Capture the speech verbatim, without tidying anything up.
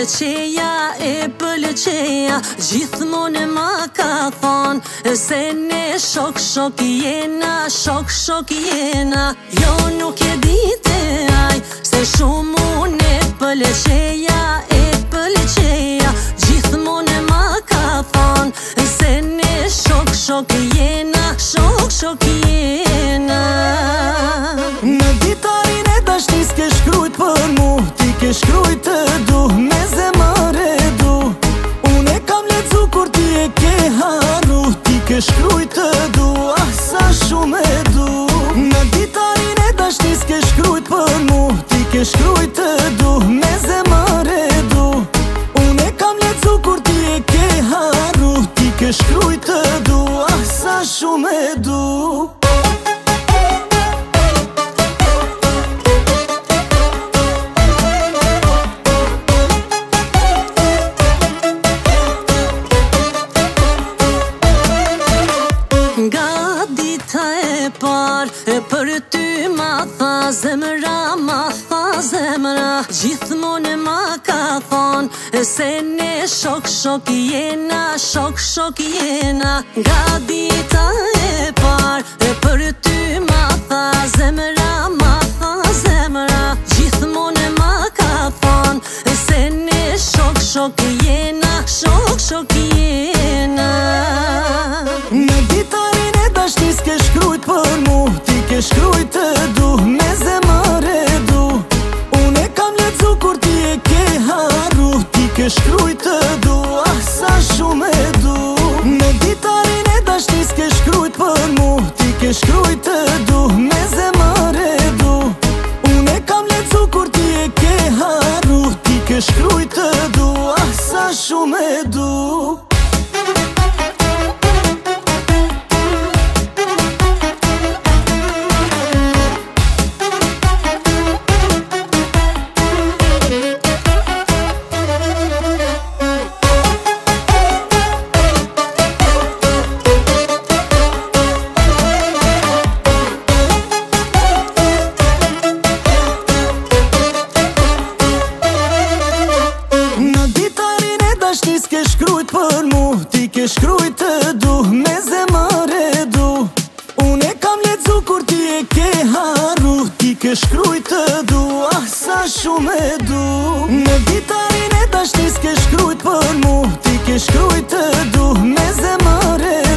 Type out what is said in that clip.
pëlqeja, e pëlqeja, gjithmonë ma ka thonë se ne shok shok jena, shok shok jena. Jo nuk e dite aj, se shumë unë e pëlqeja, e pëlqeja, gjithmonë ma ka thonë se ne shok shok jena, shok shok jena. Në ditarin e dashnis ke shkrujt për mu, ti ke shkrujt të du, me zemër e du. Unë e kam lecu kur ti e ke haru, ti ke shkrujt të du, ah sa shumë e du. Në ditarin e dashnis ke shkrujt për mu, ti ke shkrujt të du, me zemër e du. Unë e kam lecu kur ti e ke haru, ti ke shkrujt të du, ah sa shumë e du. Nga dita e par, e për ty ma tha zemra, ma tha zemra, gjithmonë ma ka thonë se ne shok shok jena, shok shok jena. Nga dita e par, e për ty ma tha zemra, ma tha zemra, gjithmonë ma ka thonë se ne shok shok jena, shok shok jena. Në ditarin e dashnis ke shkrujt për mu, ti ke shkrujt të du, me zemër e du. Unë e kam lecu kur ti e ke haru, ti ke shkrujt të du, ah sa shumë e du. Në ditarin e dashnis ke shkrujt për mu, ti ke shkrujt të du, me zemër e du. Unë e kam lecu kur ti e ke haru, ti ke shkrujt të du, ah sa shumë e du. Dashnis ke shkrujt për mu, ti ke shkrujt të du, me zemër e du. Unë e kam lecu kur ti e ke haru, ti ke shkrujt të du, ah sa shumë e du. Në ditarin e dashnis ke shkrujt për mu, ti ke shkrujt të du, me zemër e